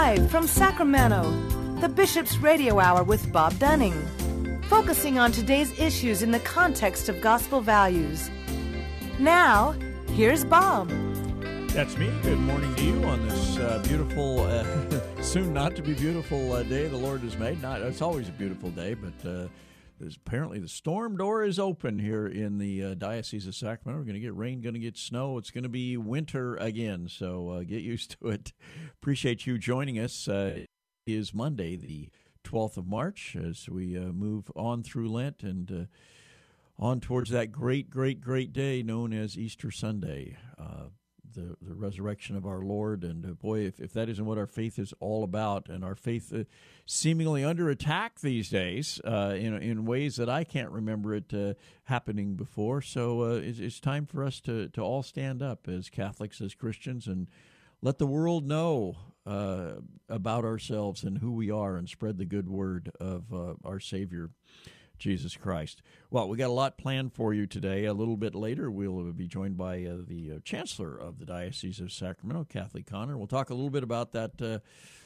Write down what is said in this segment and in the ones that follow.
Live from Sacramento, the Bishop's Radio Hour with Bob Dunning, focusing on today's issues in the context of gospel values. Now, here's Bob. That's me. Good morning to you on this beautiful, soon not to be beautiful day the Lord has made. It's always a beautiful day, but apparently the storm door is open here in the Diocese of Sacramento. We're going to get rain, going to get snow. It's going to be winter again, so get used to it. Appreciate you joining us. It is Monday, the 12th of March, as we move on through Lent and on towards that great day known as Easter Sunday, the resurrection of our Lord. And boy, if that isn't what our faith is all about, and our faith seemingly under attack these days in ways that I can't remember it happening before. So it's time for us to all stand up as Catholics, as Christians, and let the world know about ourselves and who we are, and spread the good word of our Savior, Jesus Christ. Well, we got a lot planned for you today. A little bit later, we'll be joined by the Chancellor of the Diocese of Sacramento, Kathleen Conner. We'll talk a little bit about that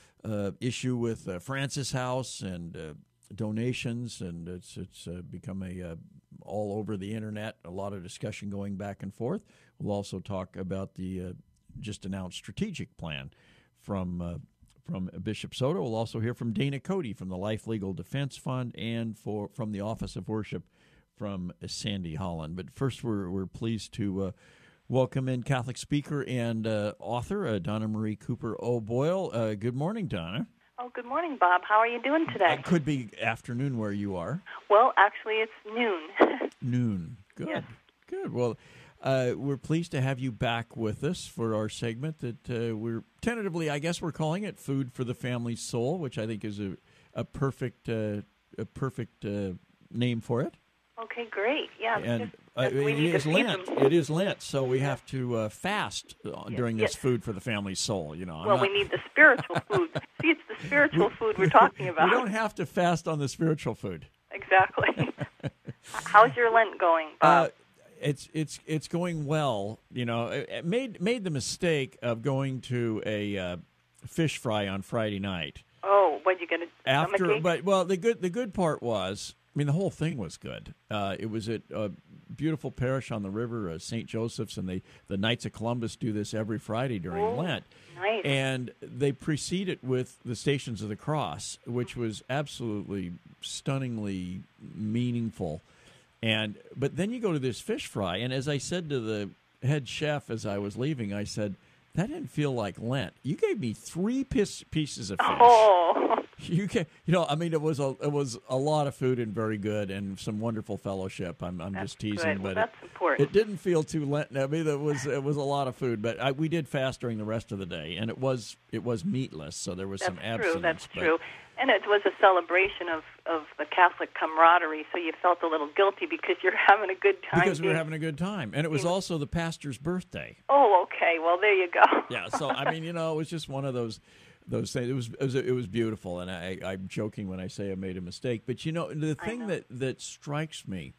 issue with Francis House and donations, and it's become all over the internet, a lot of discussion going back and forth. We'll also talk about the just announced strategic plan from Bishop Soto. We'll also hear from Dana Cody from the Life Legal Defense Fund, and from the Office of Worship from Sandy Holland. But first, we're pleased to welcome in Catholic speaker and author Donna Marie Cooper O'Boyle. Good morning, Donna. Oh, good morning, Bob. How are you doing today? It could be afternoon where you are. Well, actually, it's noon. Noon. Good. Yes. Good. Well, we're pleased to have you back with us for our segment that we're tentatively, I guess we're calling it Food for the Family Soul, which I think is a perfect name for it. Okay, great. Yeah. And it is Lent. It is Lent, so we have to fast during this Food for the Family Soul. We need the spiritual food. See, it's the spiritual food we're talking about. We don't have to fast on the spiritual food. Exactly. How's your Lent going, Bob? It's going well. I made the mistake of going to a fish fry on Friday night. Oh, what you gonna after? But the good part was, the whole thing was good. It was at a beautiful parish on the river, St. Joseph's, and the Knights of Columbus do this every Friday during Lent. Nice. And they precede it with the Stations of the Cross, which was absolutely stunningly meaningful. But then you go to this fish fry, and as I said to the head chef as I was leaving, I said, that didn't feel like Lent. You gave me 3 pieces of fish. Oh. It was a lot of food and very good, and some wonderful fellowship. I'm just teasing, good. Well, but that's important. It didn't feel too Lenten. It was a lot of food, but we did fast during the rest of the day, and it was meatless, so there was some abstinence. That's true. And it was a celebration of the Catholic camaraderie, so you felt a little guilty because you're having a good time. Because we were having a good time. And it was also the pastor's birthday. Oh, okay. Well, there you go. Yeah, so, it was just one of those things. It was beautiful, and I'm joking when I say I made a mistake. But, the thing that strikes me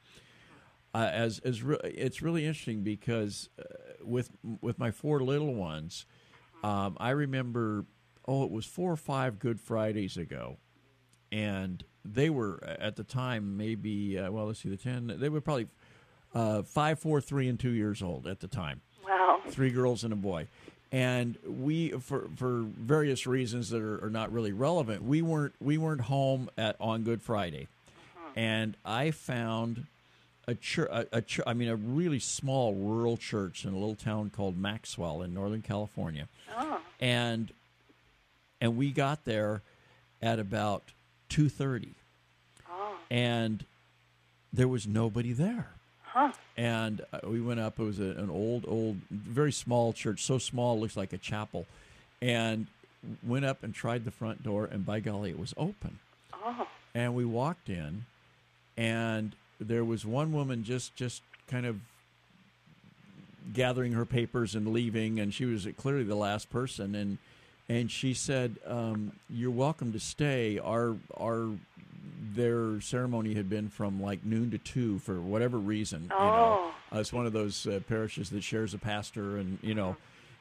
it's really interesting because with my 4 little ones, I remember... it was 4 or 5 Good Fridays ago, and they were, at the time, maybe, let's see, the 10, they were probably 5, 4, 3, and 2 years old at the time. Wow. 3 girls and a boy. And we, for various reasons that are not really relevant, we weren't home on Good Friday. And I found a really small rural church in a little town called Maxwell in Northern California. Oh. And we got there at about 2:30. Oh. And there was nobody there. Huh. And we went up. It was an old, very small church, so small it looks like a chapel. And went up and tried the front door, and by golly, it was open. Oh. And we walked in, and there was one woman just kind of gathering her papers and leaving, and she was clearly the last person. And she said, "You're welcome to stay. Their ceremony had been from like noon to 2 for whatever reason. Oh. It's one of those parishes that shares a pastor, and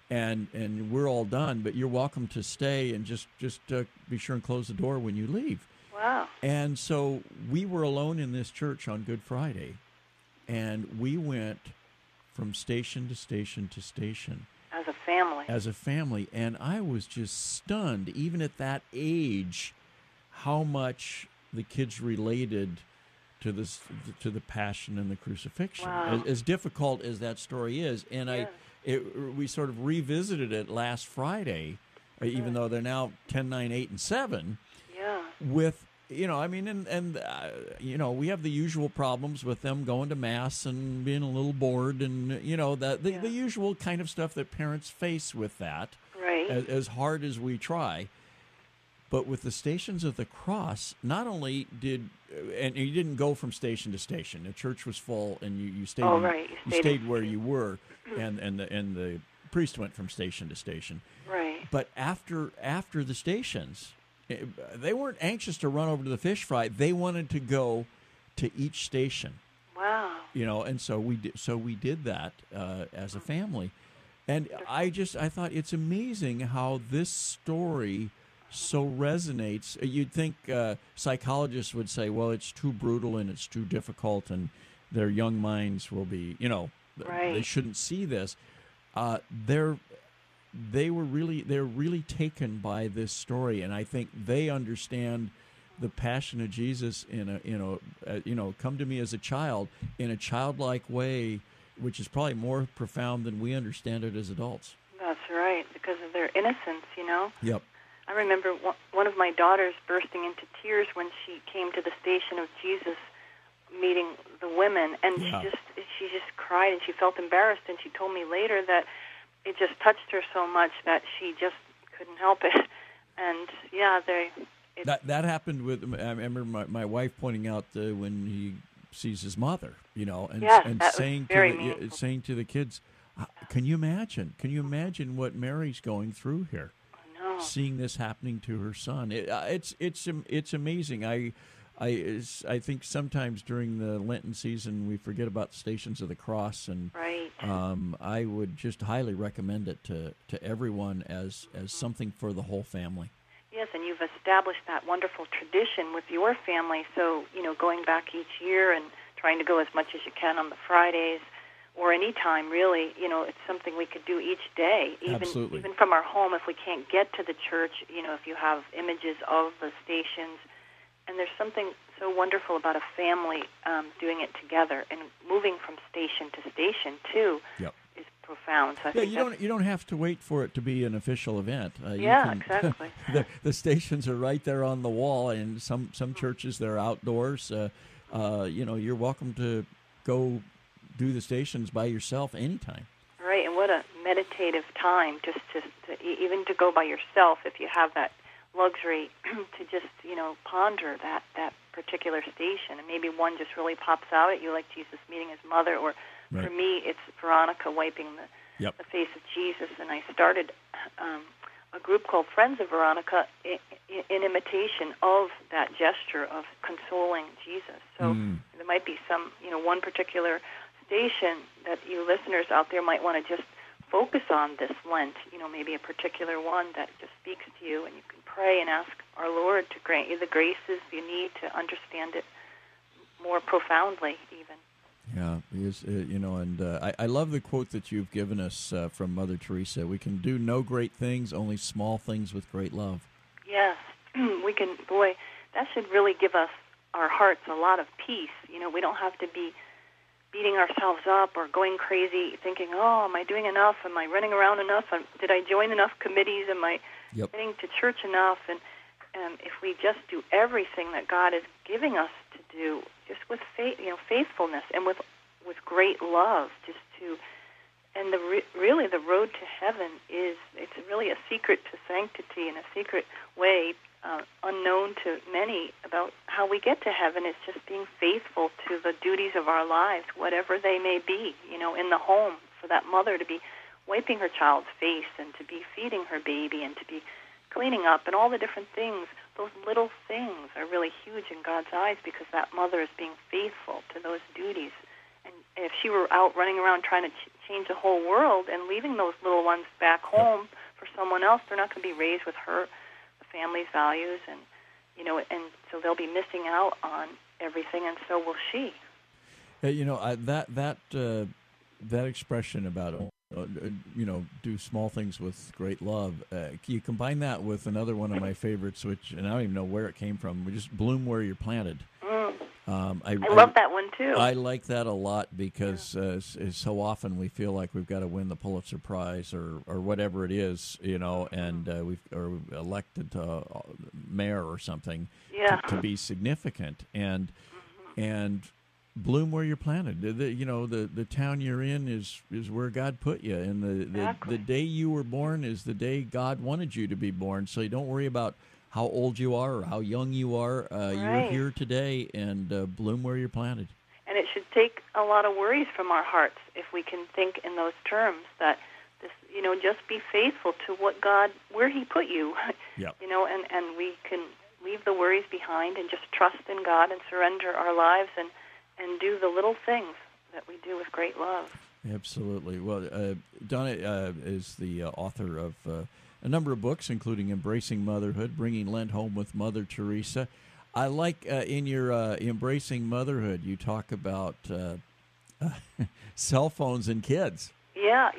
and we're all done, but you're welcome to stay and just be sure and close the door when you leave. Wow. And so we were alone in this church on Good Friday, and we went from station to station to station. As a family. As a family. And I was just stunned, even at that age, how much the kids related to the passion and the crucifixion. Wow. As difficult as that story is. And Yeah. we sort of revisited it last Friday, even though they're now 10, 9, 8, and 7, Yeah. with, you know, I mean, and you know, we have the usual problems with them going to Mass and being a little bored and, you know, the usual kind of stuff that parents face with that, Right. as hard as we try. But with the Stations of the Cross, not only and you didn't go from station to station. The church was full, and you stayed. Oh, right. You stayed where you were, and the priest went from station to station. Right. But after the stations, they weren't anxious to run over to the fish fry. They wanted to go to each station. Wow. You know, and so we did that as a family, and I thought it's amazing how this story so resonates. You'd think psychologists would say, well, it's too brutal and it's too difficult, and their young minds will be, you know, Right. they shouldn't see this. They're really taken by this story, and I think they understand the passion of Jesus come to me as a child in a childlike way, which is probably more profound than we understand it as adults. That's right, because of their innocence, you know. Yep. I remember one of my daughters bursting into tears when she came to the Station of Jesus, meeting the women, and she just cried and she felt embarrassed, and she told me later that it just touched her so much that she just couldn't help it. And that happened with. I remember my wife pointing out when he sees his mother, you know, and saying to the kids, "Can you imagine? Can you imagine what Mary's going through here?" Seeing this happening to her son, it's amazing. I think sometimes during the Lenten season we forget about the Stations of the Cross, and right. I would just highly recommend it to everyone as something for the whole family. Yes, and you've established that wonderful tradition with your family. So, you know, going back each year and trying to go as much as you can on the Fridays, or any time, really, you know, it's something we could do each day, even from our home if we can't get to the church, you know, if you have images of the stations. And there's something so wonderful about a family doing it together, and moving from station to station, too, is profound. So I think you don't have to wait for it to be an official event. Exactly. The stations are right there on the wall, and some churches, they're outdoors. You know, you're welcome to go do the stations by yourself anytime. Right, and what a meditative time just to even to go by yourself if you have that luxury to just, you know, ponder that particular station. And maybe one just really pops out at you, like Jesus meeting his mother, or right. For me, it's Veronica wiping the face of Jesus. And I started a group called Friends of Veronica in imitation of that gesture of consoling Jesus. So there might be some, you know, one particular station that you listeners out there might want to just focus on this Lent, you know, maybe a particular one that just speaks to you, and you can pray and ask our Lord to grant you the graces you need to understand it more profoundly, even. Yeah, you know, and I love the quote that you've given us from Mother Teresa. We can do no great things, only small things with great love. Yes, we can, boy, that should really give us, our hearts, a lot of peace. You know, we don't have to be beating ourselves up or going crazy thinking, oh, am I doing enough? Am I running around enough? Did I join enough committees? Am I getting to church enough? And if we just do everything that God is giving us to do, just with faithfulness and with great love, and really the road to heaven it's really a secret to sanctity, and a secret way unknown to many about how we get to heaven is just being faithful to the duties of our lives, whatever they may be. You know, in the home, for that mother to be wiping her child's face, and to be feeding her baby, and to be cleaning up, and all the different things. Those little things are really huge in God's eyes, because that mother is being faithful to those duties. if she were out running around trying to change the whole world and leaving those little ones back home for someone else, they're not going to be raised with the family's values, and and so they'll be missing out on everything, and so will she. That expression about do small things with great love. You combine that with another one of my favorites, which, and I don't even know where it came from. We just bloom where you're planted. I love that one too. I like that a lot because so often we feel like we've got to win the Pulitzer Prize or whatever it is, and we've elected mayor or something to be significant, and bloom where you're planted. The town you're in is where God put you, and the day you were born is the day God wanted you to be born. So you don't worry about how old you are or how young you are. You're here today, and bloom where you're planted. And it should take a lot of worries from our hearts if we can think in those terms, that this, just be faithful to where He put you. Yep. And we can leave the worries behind and just trust in God and surrender our lives and do the little things that we do with great love. Absolutely. Well, Donna is the author of a number of books, including Embracing Motherhood, Bringing Lent Home with Mother Teresa. I like in your Embracing Motherhood, you talk about cell phones and kids. Yeah.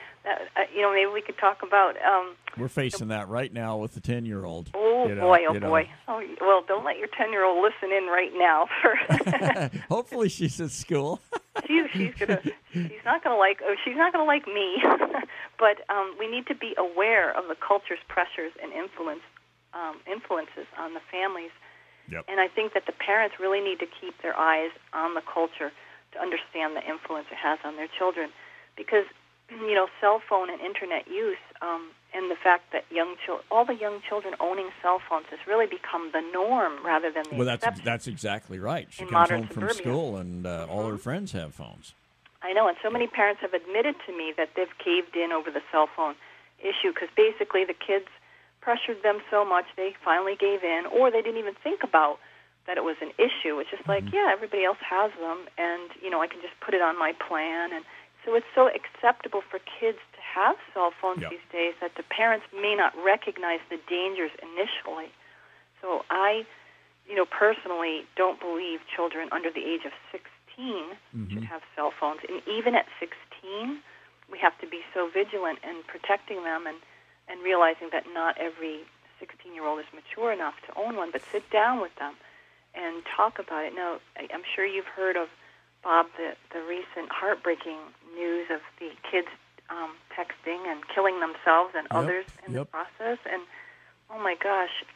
Maybe we could talk about... We're facing that right now with the 10-year-old. Oh, boy. Oh, well, don't let your 10-year-old listen in right now. Hopefully she's at school. She's not gonna like me. But we need to be aware of the culture's pressures and influences on the families. Yep. And I think that the parents really need to keep their eyes on the culture to understand the influence it has on their children, because cell phone and internet use, and the fact that all the young children owning cell phones has really become the norm rather than the exception. That's exactly right. She in comes modern home from suburbia. school, and all her friends have phones. I know, and so many parents have admitted to me that they've caved in over the cell phone issue because basically the kids pressured them so much they finally gave in, or they didn't even think about that it was an issue. It's just like, everybody else has them, and I can just put it on my plan. And so it's so acceptable for kids to have cell phones these days that the parents may not recognize the dangers initially. So I, personally don't believe children under the age of 16 should have cell phones. And even at 16, we have to be so vigilant in protecting them and realizing that not every 16-year-old is mature enough to own one, but sit down with them and talk about it. Now, I'm sure you've heard of, Bob, the recent heartbreaking news of the kids texting and killing themselves and others in the process. And, oh, my gosh,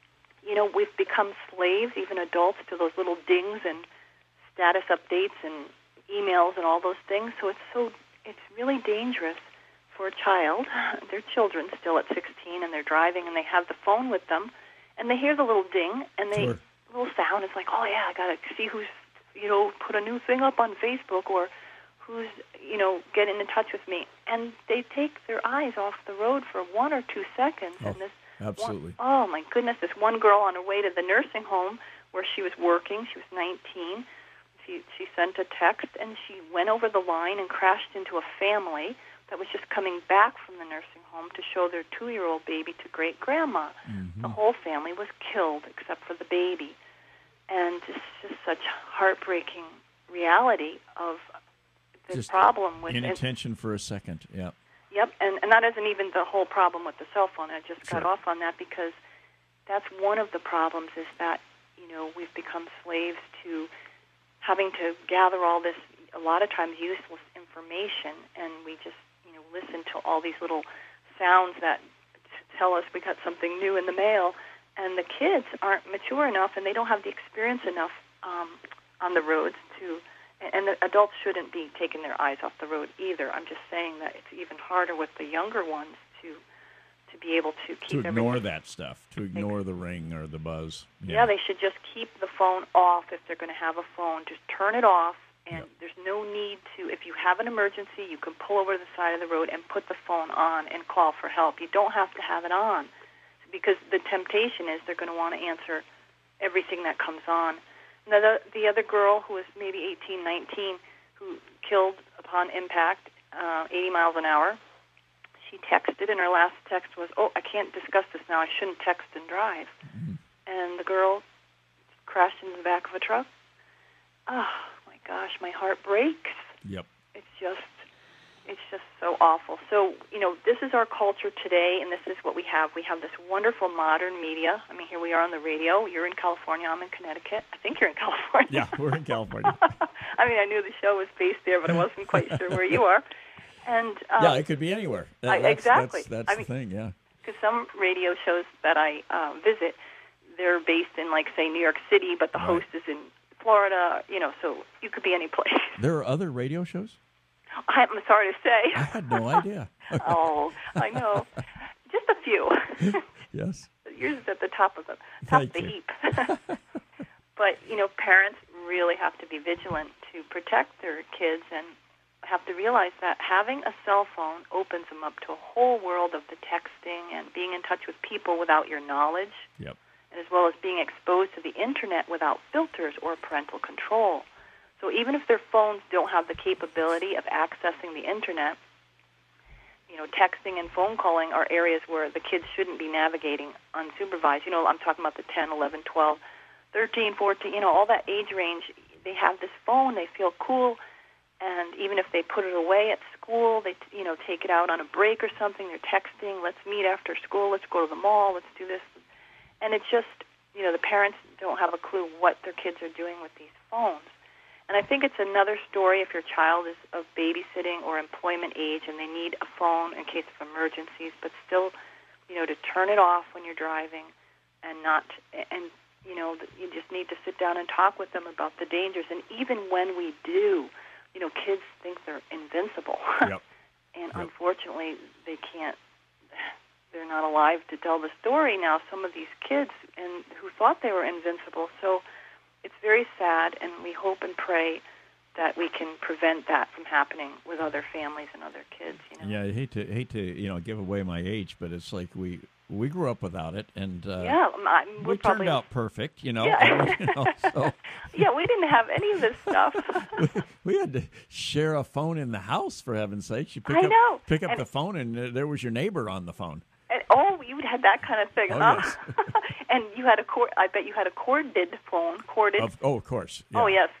we've become slaves, even adults, to those little dings and status updates and emails and all those things. So it's really dangerous for a child. They're children still at 16, and they're driving, and they have the phone with them, and they hear the little ding, and little sound. It's like, oh, yeah, I got to see who's, put a new thing up on Facebook, or who's, getting in touch with me. And they take their eyes off the road for 1 or 2 seconds. Oh, and this absolutely. Oh, my goodness, this one girl on her way to the nursing home where she was working, she was 19, she sent a text, and she went over the line and crashed into a family that was just coming back from the nursing home to show their 2-year-old baby to great-grandma. Mm-hmm. The whole family was killed except for the baby. And it's just such heartbreaking reality of the just problem with inattention for a second, yeah. Yep, and that isn't even the whole problem with the cell phone. I just got off on that because that's one of the problems is that, we've become slaves to having to gather all this, a lot of times useless information, and we just, listen to all these little sounds that tell us we got something new in the mail, and the kids aren't mature enough, and they don't have the experience enough on the roads to, and the adults shouldn't be taking their eyes off the road either. I'm just saying that it's even harder with the younger ones to be able to keep to ignore that stuff, to ignore the ring or the buzz. Yeah, they should just keep the phone off if they're going to have a phone. Just turn it off, and there's no need to, if you have an emergency, you can pull over to the side of the road and put the phone on and call for help. You don't have to have it on because the temptation is they're going to want to answer everything that comes on. Now, the other girl who was maybe 18, 19, who killed upon impact, 80 miles an hour. She texted, and her last text was, "Oh, I can't discuss this now. I shouldn't text and drive." Mm-hmm. And the girl crashed into the back of a truck. Oh, my gosh, my heart breaks. Yep. It's just so awful. So, this is our culture today, and this is what we have. We have this wonderful modern media. I mean, here we are on the radio. You're in California. I'm in Connecticut. I think you're in California. Yeah, we're in California. I mean, I knew the show was based there, but I wasn't quite sure where you are. And yeah, it could be anywhere. Exactly. That's the thing, yeah. Because some radio shows that I visit, they're based in, like, say, New York City, but the host is in Florida, so you could be any place. There are other radio shows? I'm sorry to say. I had no idea. Oh, I know. Just a few. Yes. Yours is at the top of the heap. But, parents really have to be vigilant to protect their kids and have to realize that having a cell phone opens them up to a whole world of the texting and being in touch with people without your knowledge. Yep. And as well as being exposed to the Internet without filters or parental control. So even if their phones don't have the capability of accessing the Internet, texting and phone calling are areas where the kids shouldn't be navigating unsupervised. I'm talking about the 10, 11, 12, 13, 14, all that age range. They have this phone, they feel cool, and even if they put it away at school, they, take it out on a break or something, they're texting, let's meet after school, let's go to the mall, let's do this. And it's just, the parents don't have a clue what their kids are doing with these phones. And I think it's another story if your child is of babysitting or employment age and they need a phone in case of emergencies, but still, to turn it off when you're driving and you just need to sit down and talk with them about the dangers. And even when we do, kids think they're invincible. Yep. And unfortunately, they can't. They're not alive to tell the story now, some of these kids who thought they were invincible. So it's very sad, and we hope and pray that we can prevent that from happening with other families and other kids. Yeah, I hate to give away my age, but it's like we grew up without it, and we turned out perfect. Yeah. So. Yeah, we didn't have any of this stuff. we had to share a phone in the house, for heaven's sake. You pick up the phone, and there was your neighbor on the phone. And, you had that kind of thing, huh? Yes. And you had I bet you had a corded phone. Corded. Of course. Yeah. Oh, yes.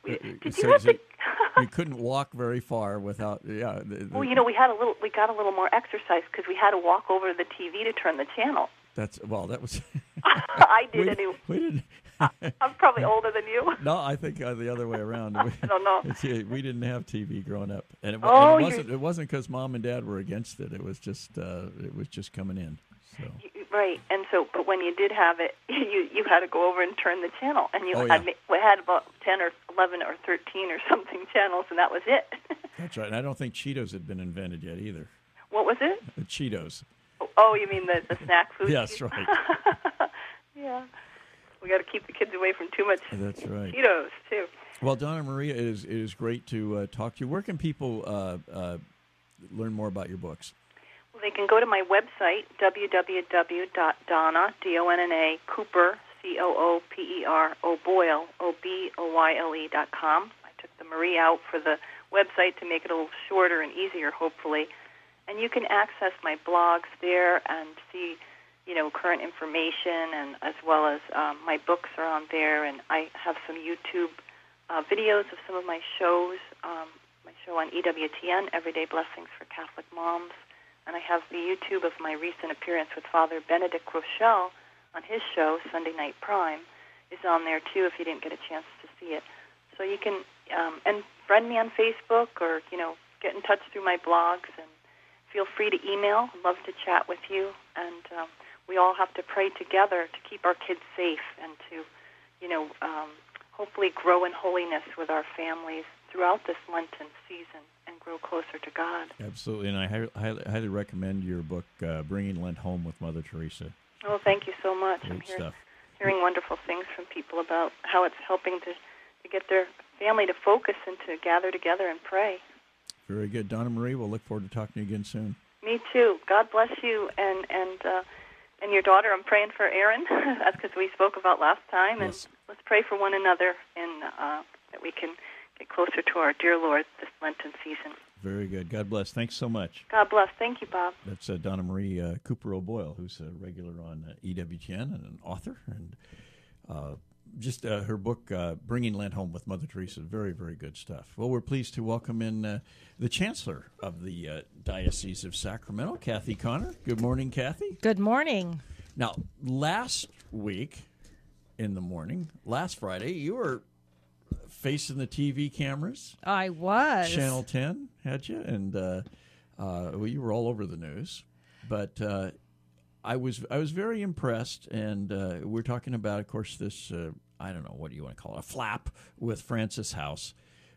You couldn't walk very far without. Yeah. Well, we got a little more exercise because we had to walk over to the TV to turn the channel. That was. I did anyway. We didn't. I'm probably older than you. No, I think the other way around. I don't know. We didn't have TV growing up, and it wasn't because Mom and Dad were against it. It was just coming in. So. Right, and but when you did have it, you had to go over and turn the channel, and we had about 10 or 11 or 13 or something channels, and that was it. That's right, and I don't think Cheetos had been invented yet either. What was it? The Cheetos. Oh, you mean the snack food? Yes, right. Yeah. We got to keep the kids away from too much Cheetos, too. Well, Donna Maria, it is great to talk to you. Where can people learn more about your books? Well, they can go to my website, www.donna, D-O-N-N-A, Cooper, C-O-O-P-E-R, O'Boyle, O-B-O-Y-L-E.com. I took the Marie out for the website to make it a little shorter and easier, hopefully. And you can access my blogs there and see, current information, and as well as my books are on there. And I have some YouTube videos of some of my shows, my show on EWTN, Everyday Blessings for Catholic Moms. And I have the YouTube of my recent appearance with Father Benedict Rochelle on his show, Sunday Night Prime, is on there, too, if you didn't get a chance to see it. So you can, and friend me on Facebook or, get in touch through my blogs, and feel free to email. I'd love to chat with you. And we all have to pray together to keep our kids safe and to, hopefully grow in holiness with our families throughout this Lenten season and grow closer to God. Absolutely, and I highly recommend your book, Bringing Lent Home with Mother Teresa. Oh, thank you so much. Great stuff. Hearing wonderful things from people about how it's helping to get their family to focus and to gather together and pray. Very good. Donna Marie, we'll look forward to talking to you again soon. Me too. God bless you and your daughter. I'm praying for Erin. That's because we spoke about last time. And yes. Let's pray for one another and that we can get closer to our dear Lord this Lenten season. Very good. God bless. Thanks so much. God bless. Thank you, Bob. That's Donna Marie Cooper O'Boyle, who's a regular on EWTN and an author. And just her book, Bringing Lent Home with Mother Teresa, very, very good stuff. Well, we're pleased to welcome in the Chancellor of the Diocese of Sacramento, Kathy Connor. Good morning, Kathy. Good morning. Now, last week in the morning, last Friday, you were facing the TV cameras. I was. Channel 10 had you, and well, you were all over the news. But I was very impressed, and we're talking about, of course, this I don't know, what do you want to call it, a flap with Francis House,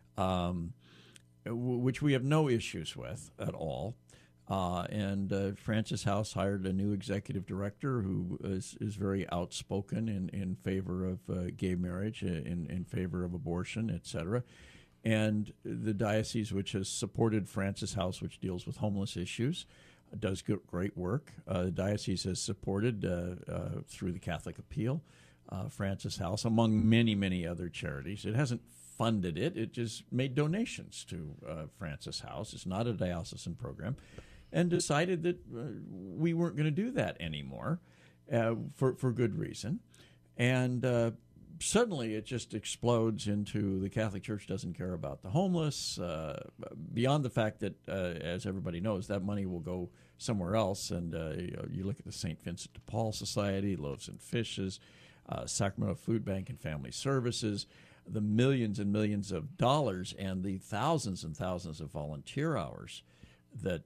which we have no issues with at all. And Francis House hired a new executive director who is very outspoken in favor of gay marriage, in favor of abortion, etc. And the diocese, which has supported Francis House, which deals with homeless issues, does great work. The diocese has supported, through the Catholic Appeal, Francis House, among many, many other charities. It hasn't funded it. It just made donations to Francis House. It's not a diocesan program. And decided that we weren't going to do that anymore for good reason. And suddenly it just explodes into the Catholic Church doesn't care about the homeless, beyond the fact that, as everybody knows, that money will go somewhere else. And you look at the St. Vincent de Paul Society, Loaves and Fishes, Sacramento Food Bank and Family Services, the millions and millions of dollars and the thousands and thousands of volunteer hours that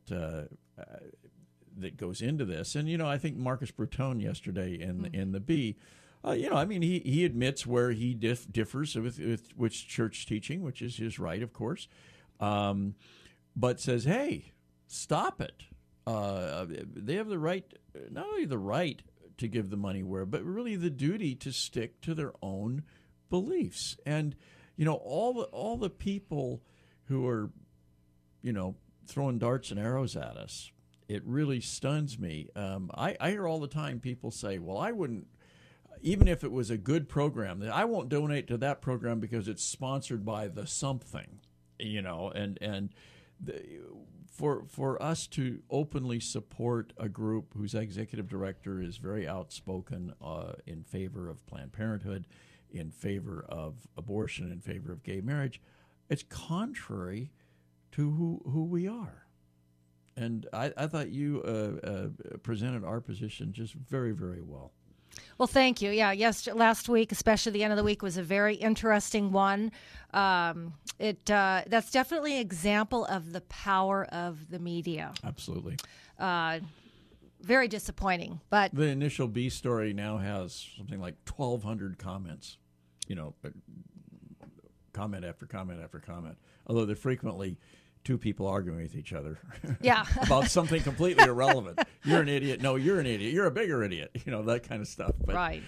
goes into this. And, I think Marcus Breton yesterday in the Bee, he admits where he differs with church teaching, which is his right, of course, but says, hey, stop it. They have the right, not only the right to give the money where, but really the duty to stick to their own beliefs. And, all the people who are, throwing darts and arrows at us, it really stuns me. I hear all the time people say, well, I wouldn't, even if it was a good program, I won't donate to that program because it's sponsored by the something, for us to openly support a group whose executive director is very outspoken in favor of Planned Parenthood, in favor of abortion, in favor of gay marriage, it's contrary to who we are. And I thought you presented our position just very, very well. Well, thank you. Yeah, last week, especially the end of the week, was a very interesting one. That's definitely an example of the power of the media. Absolutely. Very disappointing. But the initial B story now has something like 1,200 comments, comment after comment after comment, although they're frequently two people arguing with each other about something completely irrelevant. You're an idiot. No, you're an idiot. You're a bigger idiot. That kind of stuff. But, right.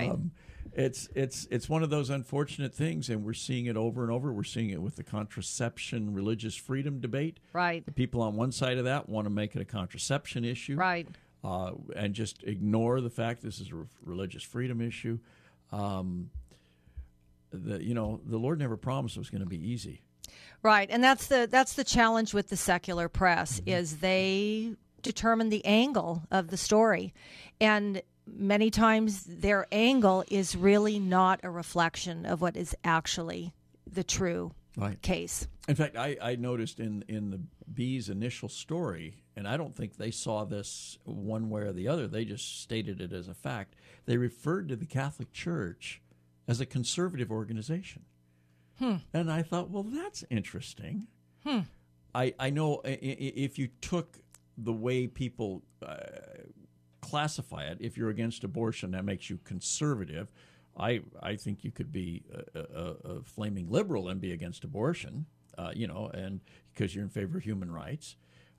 It's one of those unfortunate things, and we're seeing it over and over. We're seeing it with the contraception religious freedom debate. Right. The people on one side of that want to make it a contraception issue. Right. And just ignore the fact this is a religious freedom issue. The Lord never promised it was going to be easy. Right, and that's the challenge with the secular press, is they determine the angle of the story, and many times their angle is really not a reflection of what is actually the true case. In fact, I noticed in the Bee's initial story, and I don't think they saw this one way or the other, they just stated it as a fact, they referred to the Catholic Church as a conservative organization. And I thought, well, that's interesting. I know if you took the way people classify it, if you're against abortion, that makes you conservative. I think you could be a flaming liberal and be against abortion, and because you're in favor of human rights.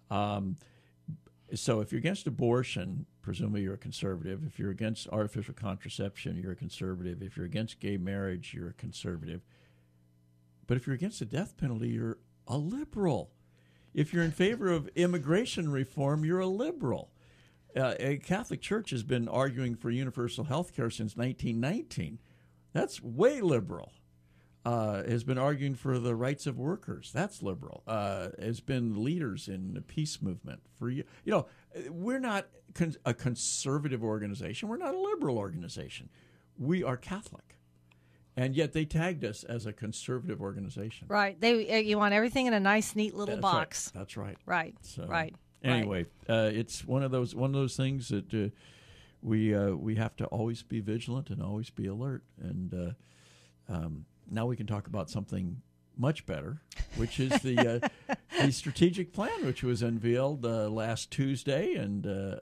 So if you're against abortion, presumably you're a conservative. If you're against artificial contraception, you're a conservative. If you're against gay marriage, you're a conservative. But if you're against the death penalty, you're a liberal. If you're in favor of immigration reform, you're a liberal. A Catholic Church has been arguing for universal health care since 1919. That's way liberal. has been arguing for the rights of workers. That's liberal. Has been leaders in the peace movement. We're not a conservative organization. We're not a liberal organization. We are Catholic. And yet they tagged us as a conservative organization. Right. You want everything in a nice, neat little box. Right. That's right. Right. So, right. Anyway, it's one of those things that we have to always be vigilant and always be alert. And now we can talk about something much better, which is the strategic plan, which was unveiled last Tuesday. And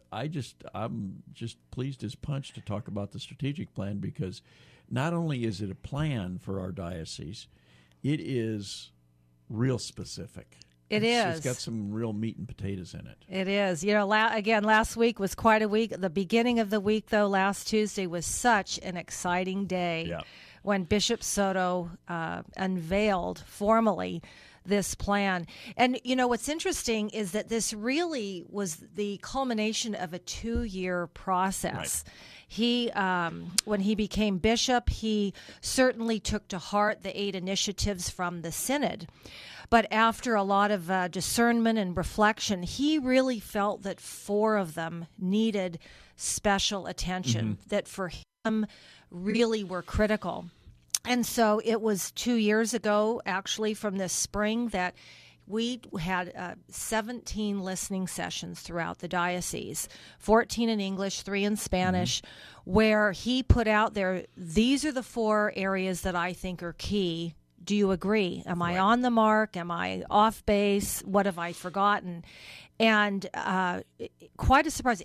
I'm just pleased as punch to talk about the strategic plan, because not only is it a plan for our diocese, it is real specific. It's got some real meat and potatoes in it. It is. Last week was quite a week. The beginning of the week, though, last Tuesday was such an exciting day when Bishop Soto unveiled formally this plan. And, what's interesting is that this really was the culmination of a 2-year process. Right. He, when he became bishop, he certainly took to heart the 8 initiatives from the Synod. But after a lot of discernment and reflection, he really felt that 4 of them needed special attention, that for him really were critical. And so it was 2 years ago, actually, from this spring, that we had 17 listening sessions throughout the diocese, 14 in English, 3 in Spanish, where he put out there, these are the 4 areas that I think are key. Do you agree? Am I on the mark? Am I off base? What have I forgotten? And quite a surprise,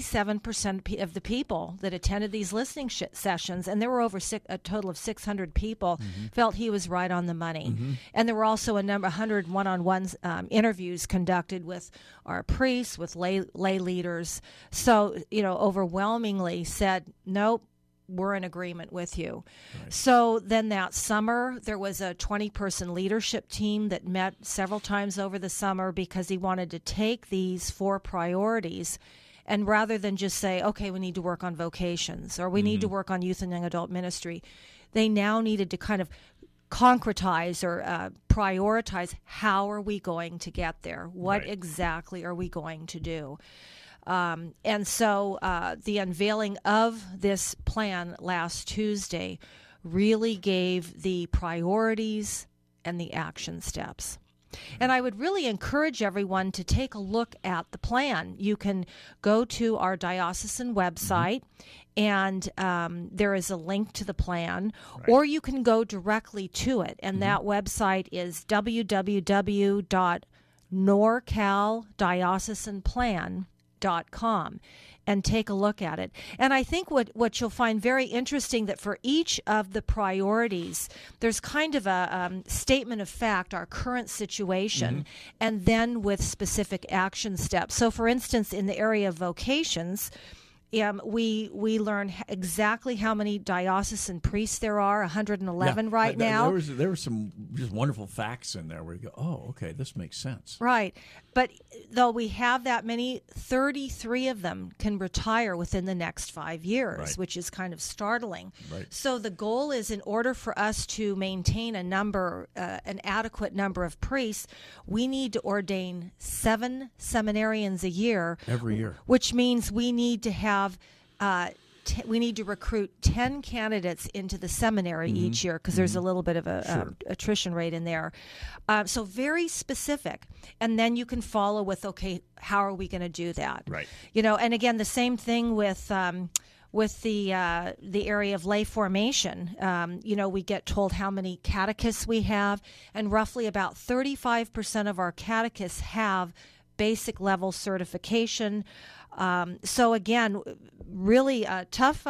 87% of the people that attended these listening sessions, and there were over a total of 600 people, felt he was right on the money. And there were also 100 one-on-one interviews conducted with our priests, with lay leaders. So, overwhelmingly said, nope, we're in agreement with you. Right. So then that summer, there was a 20-person leadership team that met several times over the summer, because he wanted to take these 4 priorities, and rather than just say, okay, we need to work on vocations, or we need to work on youth and young adult ministry, they now needed to kind of concretize or prioritize, how are we going to get there? What exactly are we going to do? And so the unveiling of this plan last Tuesday really gave the priorities and the action steps. And I would really encourage everyone to take a look at the plan. You can go to our diocesan website, and there is a link to the plan, or you can go directly to it. And that website is www.norcaldiocesanplan.com and take a look at it. And I think what you'll find very interesting, that for each of the priorities, there's kind of a statement of fact, our current situation, and then with specific action steps. So, for instance, in the area of vocations, we learn exactly how many diocesan priests there are, 111 right now. There were some just wonderful facts in there where you go, oh, okay, this makes sense. Right. But though we have that many, 33 of them can retire within the next 5 years, which is kind of startling. Right. So the goal is, in order for us to maintain an adequate number of priests, we need to ordain 7 seminarians a year. Every year. Which means we need to have we need to recruit 10 candidates into the seminary each year, because there's a little bit of a attrition rate in there. So very specific. And then you can follow with, okay, how are we going to do that? Right. And again, the same thing with the area of lay formation. We get told how many catechists we have, and roughly about 35% of our catechists have basic level certification. So again, really tough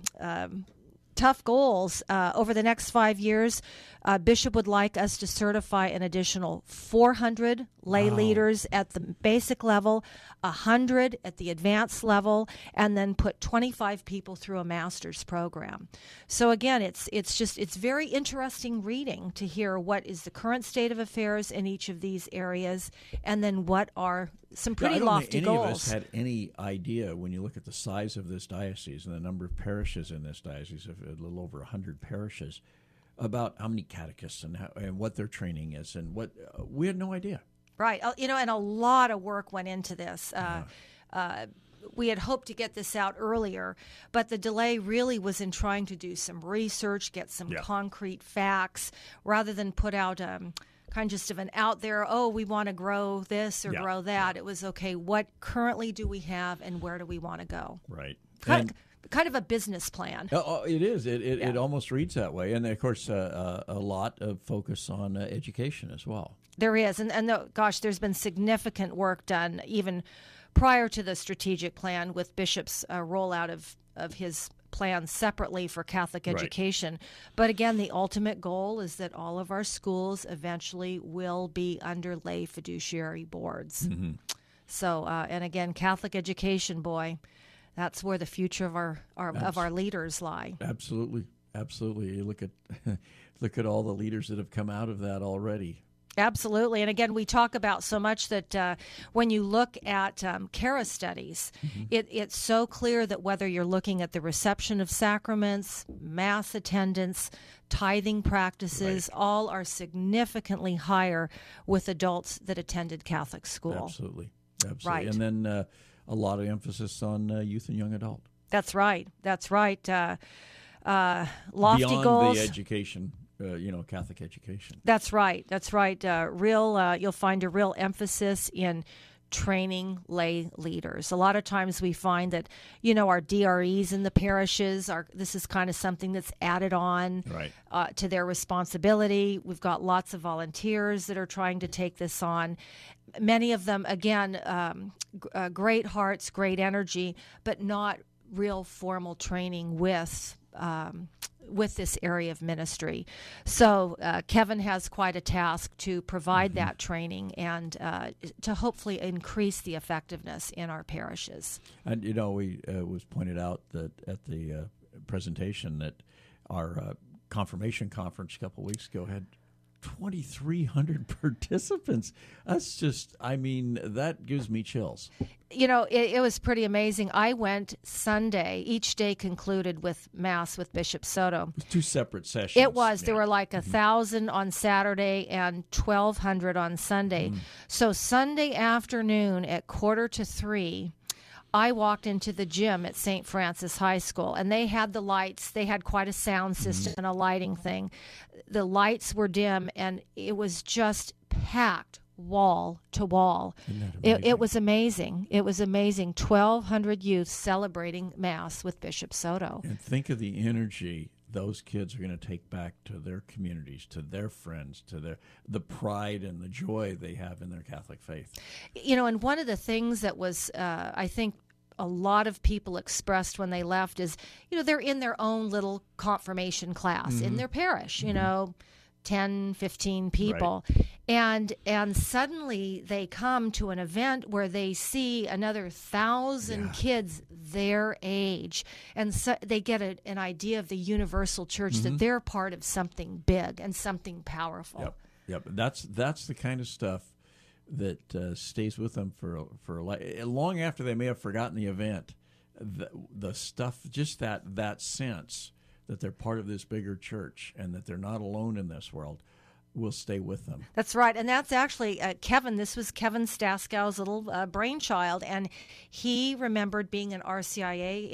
goals. Over the next 5 years, Bishop would like us to certify an additional 400 lay leaders at the basic level, 100 at the advanced level, and then put 25 people through a master's program. So again, it's very interesting reading to hear what is the current state of affairs in each of these areas, and then what are some pretty lofty goals. I don't think any of us had any idea, when you look at the size of this diocese and the number of parishes in this diocese, of a little over 100 parishes, about how many catechists and what their training is, and what we had no idea. Right. And a lot of work went into this. We had hoped to get this out earlier, but the delay really was in trying to do some research, get some concrete facts, rather than put out kind of just of an out there, we want to grow this or grow that. It was, okay, what currently do we have and where do we want to go? Right. Kind of a business plan. It is. It almost reads that way. And, of course, a lot of focus on education as well. There is. Gosh, there's been significant work done even prior to the strategic plan with Bishop's rollout of his plan separately for Catholic education. Right. But again, the ultimate goal is that all of our schools eventually will be under lay fiduciary boards. Mm-hmm. So, and again, Catholic education, boy, that's where the future of our leaders lie. Absolutely. You look at all the leaders that have come out of that already. Absolutely. And again, we talk about so much that when you look at CARA studies, it's so clear that whether you're looking at the reception of sacraments, mass attendance, tithing practices, all are significantly higher with adults that attended Catholic school. Absolutely. Right. And then a lot of emphasis on youth and young adult. That's right. Lofty Beyond goals. The education. Catholic education. That's right. You'll find a real emphasis in training lay leaders. A lot of times we find that, our DREs in the parishes this is kind of something that's added on to their responsibility. We've got lots of volunteers that are trying to take this on. Many of them, again, great hearts, great energy, but not real formal training with this area of ministry. So Kevin has quite a task to provide that training and to hopefully increase the effectiveness in our parishes. And, we was pointed out that at the presentation that our confirmation conference a couple of weeks ago had 2,300 participants. That's just, that gives me chills. It was pretty amazing. I went Sunday. Each day concluded with Mass with Bishop Soto. It was 2 separate sessions. It was. Yeah. There were like 1,000 on Saturday and 1,200 on Sunday. So Sunday afternoon at 2:45, I walked into the gym at St. Francis High School, and they had the lights. They had quite a sound system and a lighting thing. The lights were dim, and it was just packed wall to wall. It was amazing. It was amazing. 1,200 youth celebrating Mass with Bishop Soto. And think of the energy those kids are going to take back to their communities, to their friends, to the pride and the joy they have in their Catholic faith. And one of the things that was, I think, a lot of people expressed when they left is, they're in their own little confirmation class in their parish, 10, 15 people. Right. And suddenly they come to an event where they see another 1,000 kids their age. And so they get an idea of the universal church, that they're part of something big and something powerful. Yep. That's the kind of stuff that stays with them for long after they may have forgotten the event. The stuff, just that sense that they're part of this bigger church and that they're not alone in this world, will stay with them. That's right. And that's actually Kevin. This was Kevin Staskow's little brainchild. And he remembered being in RCIA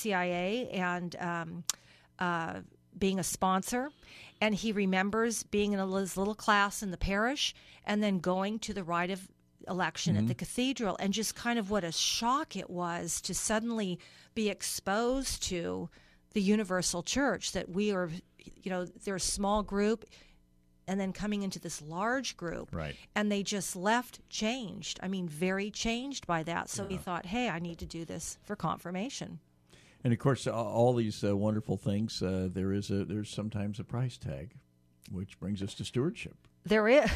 and being a sponsor. And he remembers being in his little class in the parish and then going to the rite of election at the cathedral, and just kind of what a shock it was to suddenly be exposed to the universal church, that we are, they're a small group and then coming into this large group. Right. And they just left changed. Very changed by that. So he thought, hey, I need to do this for confirmation. And of course, all these wonderful things, there's sometimes a price tag, which brings us to stewardship. There is,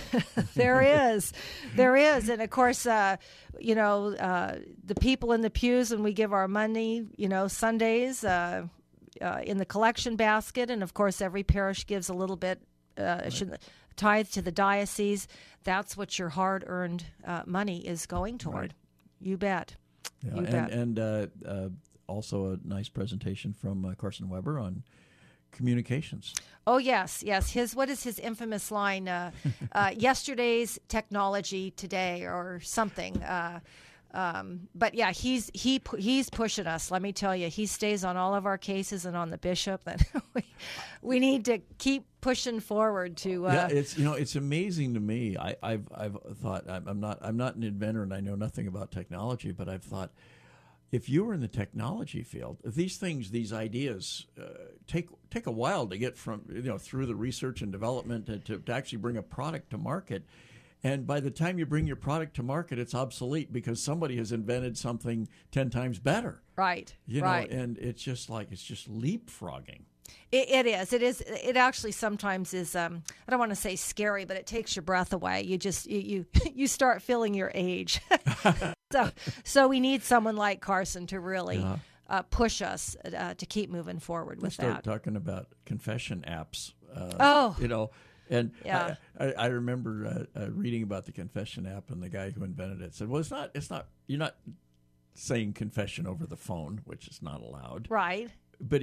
and of course, the people in the pews, when we give our money, Sundays in the collection basket, and of course, every parish gives a little bit, tithe to the diocese. That's what your hard-earned money is going toward. Right. You bet. Yeah. You bet. And also a nice presentation from Carson Weber on communications. Oh, yes. What is his infamous line? Yesterday's technology today, or something. But yeah, he's pushing us. Let me tell you, he stays on all of our cases and on the bishop. And we need to keep pushing forward to. It's amazing to me. I've thought I'm not an inventor and I know nothing about technology, but I've thought, if you were in the technology field, if these ideas take a while to get from through the research and development to actually bring a product to market. And by the time you bring your product to market, it's obsolete because somebody has invented something 10 times better. Right. Right. And it's just leapfrogging. It is. It actually sometimes is. I don't want to say scary, but it takes your breath away. You just you start feeling your age. So we need someone like Carson to really push us to keep moving forward with that. Start talking about confession apps. And yeah. I remember reading about the confession app, and the guy who invented it said, "Well, it's not. You're not saying confession over the phone, which is not allowed, right? But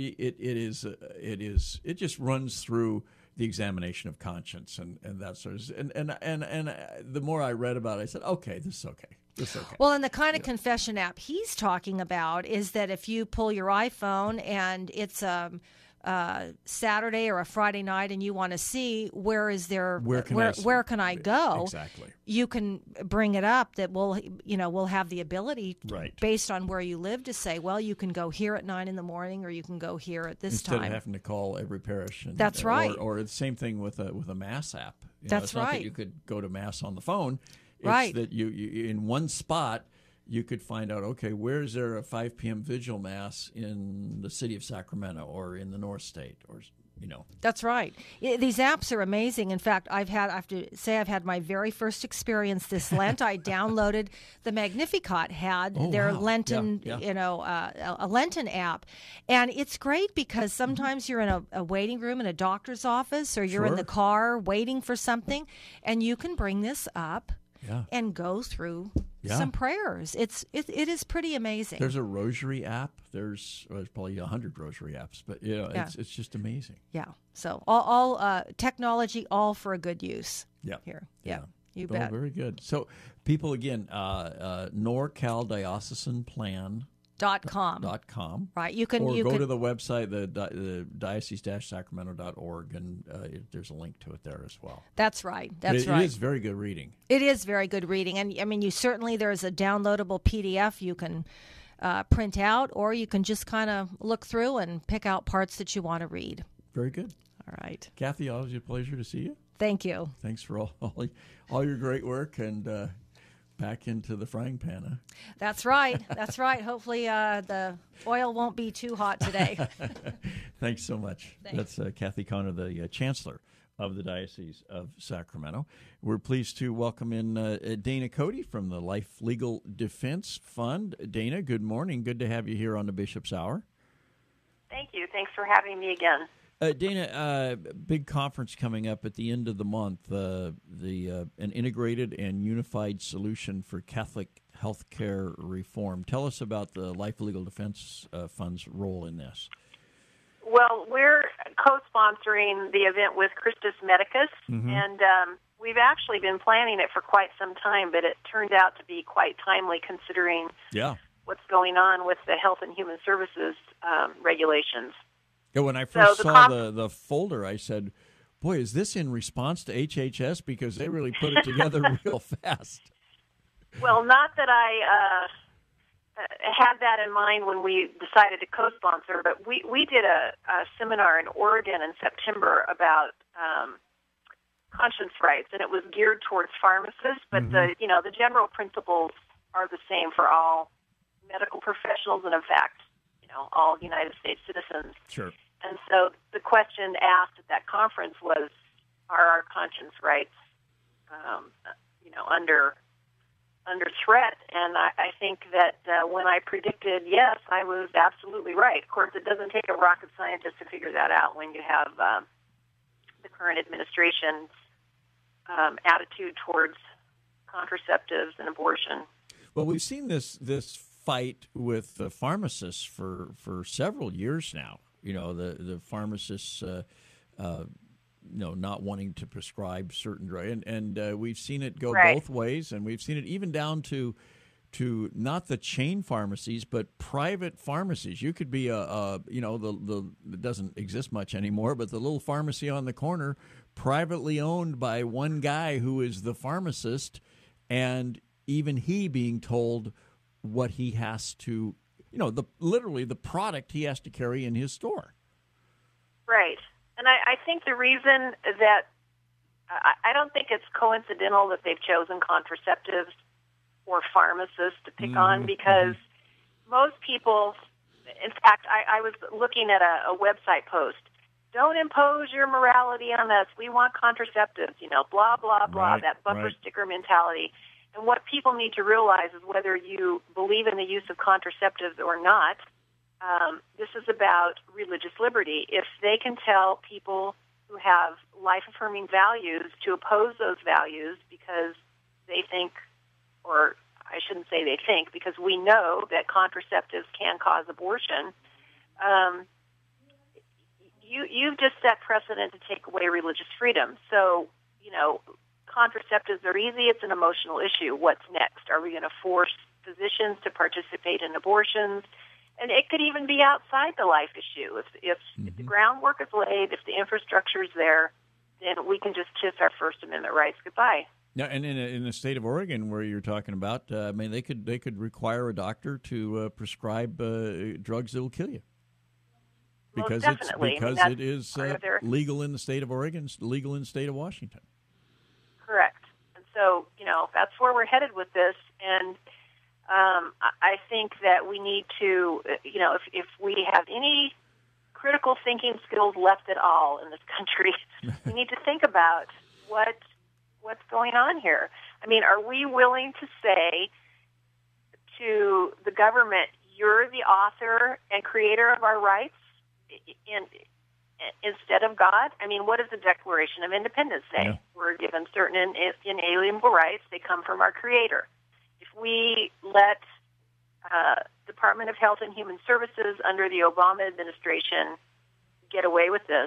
it just runs through the examination of conscience and that sort of. And the more I read about it, I said, okay, this is okay. Well, and the kind of confession app he's talking about is that if you pull your iPhone and it's Saturday or a Friday night and you want to see where can I go? Exactly. You can bring it up that we'll have the ability based on where you live to say, well, you can go here at 9 a.m. or you can go here at this time. Instead of having to call every parish. That's right. Or the same thing with a Mass app. That's right. Not that you could go to Mass on the phone. It's right. that you in one spot you could find out, okay, where is there a 5 p.m. vigil Mass in the city of Sacramento or in the North State or, That's right. These apps are amazing. In fact, I have to say I've had my very first experience this Lent. I downloaded the Magnificat had their Lenten, a Lenten app. And it's great because sometimes you're in a waiting room in a doctor's office or you're in the car waiting for something, and you can bring this up and go through some prayers. It is pretty amazing. There's a rosary app. There's probably 100 rosary apps, but it's just amazing. Yeah. So all technology, all for a good use. Yeah. Here. Yeah. You bet. Very good. So people again, NorCalDiocesanPlan.com. Right. You can go to the website, the diocese-sacramento.org, and there's a link to it there as well. That's right. It is very good reading. It is very good reading. And, I mean, there's a downloadable PDF you can print out, or you can just kind of look through and pick out parts that you want to read. Very good. All right. Kathy, always a pleasure to see you. Thank you. Thanks for all your great work, and back into the frying pan. Huh? That's right. That's right. Hopefully the oil won't be too hot today. Thanks so much. Thanks. That's Kathy Conner, the Chancellor of the Diocese of Sacramento. We're pleased to welcome in Dana Cody from the Life Legal Defense Fund. Dana, good morning. Good to have you here on the Bishop's Hour. Thank you. Thanks for having me again. Dana, big conference coming up at the end of the month, an integrated and unified solution for Catholic healthcare reform. Tell us about the Life Legal Defense Fund's role in this. Well, we're co-sponsoring the event with Christus Medicus, and we've actually been planning it for quite some time, but it turned out to be quite timely considering what's going on with the Health and Human Services regulations. Yeah, when I first saw the folder, I said, boy, is this in response to HHS? Because they really put it together real fast. Well, not that I had that in mind when we decided to co-sponsor, but we did a seminar in Oregon in September about conscience rights, and it was geared towards pharmacists, but the general principles are the same for all medical professionals and, in fact, all United States citizens. Sure. And so the question asked at that conference was, are our conscience rights, under threat? And I think that when I predicted yes, I was absolutely right. Of course, it doesn't take a rocket scientist to figure that out when you have the current administration's attitude towards contraceptives and abortion. Well, we've seen this fight with the pharmacists for several years now. the pharmacists, not wanting to prescribe certain drugs, and we've seen it go both ways, and we've seen it even down to not the chain pharmacies, but private pharmacies. You could be it doesn't exist much anymore, but the little pharmacy on the corner, privately owned by one guy who is the pharmacist, and even he being told what he has to, literally the product he has to carry in his store. Right. And I think the reason that I don't think it's coincidental that they've chosen contraceptives or pharmacists to pick on, because most people, in fact, I was looking at a website post, don't impose your morality on us, we want contraceptives, blah, blah, blah, that bumper sticker mentality. And what people need to realize is whether you believe in the use of contraceptives or not, this is about religious liberty. If they can tell people who have life-affirming values to oppose those values because they think, or I shouldn't say they think, because we know that contraceptives can cause abortion, you've just set precedent to take away religious freedom. So, contraceptives are easy. It's an emotional issue. What's next? Are we going to force physicians to participate in abortions? And it could even be outside the life issue. If the groundwork is laid, if the infrastructure is there, then we can just kiss our First Amendment rights goodbye. Now, and in the state of Oregon, where you're talking about, they could require a doctor to prescribe drugs that will kill you, because it is legal in the state of Oregon, legal in the state of Washington. Correct. And so, that's where we're headed with this. And I think that we need to, if we have any critical thinking skills left at all in this country, we need to think about what's going on here. I mean, are we willing to say to the government, you're the author and creator of our rights instead of God? I mean, what does the Declaration of Independence say? Yeah. We're given certain inalienable rights. They come from our Creator. If we let Department of Health and Human Services under the Obama administration get away with this,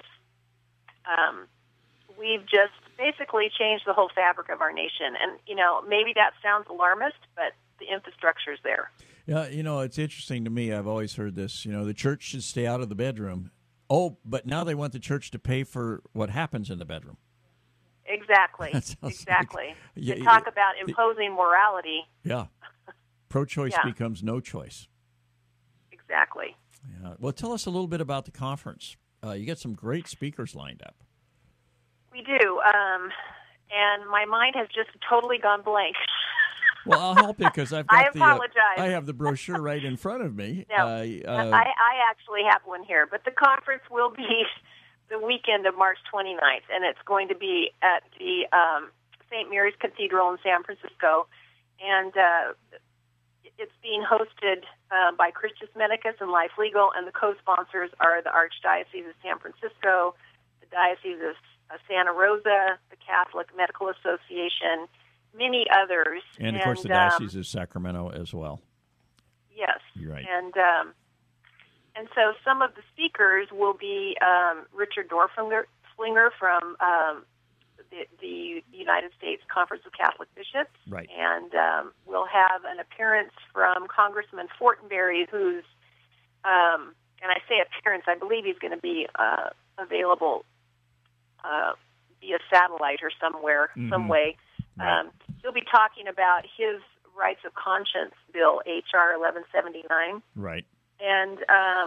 we've just basically changed the whole fabric of our nation. And, maybe that sounds alarmist, but the infrastructure's there. Yeah, it's interesting to me. I've always heard this, the church should stay out of the bedroom. Oh, but now they want the church to pay for what happens in the bedroom. Exactly. Exactly. Like, talk about imposing morality. Yeah. Pro-choice becomes no choice. Exactly. Yeah. Well, tell us a little bit about the conference. You got some great speakers lined up. We do. And my mind has just totally gone blank. Well, I'll help you, because I've got I apologize. I have the brochure right in front of me. No, I actually have one here. But the conference will be the weekend of March 29th, and it's going to be at the St. Mary's Cathedral in San Francisco. And it's being hosted by Christus Medicus and Life Legal, and the co-sponsors are the Archdiocese of San Francisco, the Diocese of Santa Rosa, the Catholic Medical Association, many others. And of course, the Diocese of Sacramento as well. Yes. You're right. And so some of the speakers will be Richard Dorflinger from the United States Conference of Catholic Bishops. Right. And we'll have an appearance from Congressman Fortenberry, who's, and I say appearance, I believe he's going to be available via satellite or somewhere, some way. Right. He'll be talking about his Rights of Conscience Bill, H.R. 1179. Right. And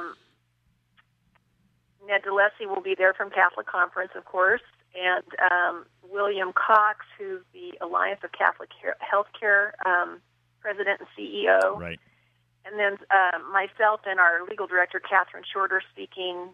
Ned DeLacy will be there from Catholic Conference, of course, and William Cox, who's the Alliance of Catholic Healthcare president and CEO. Right. And then myself and our legal director, Catherine Shorter, speaking.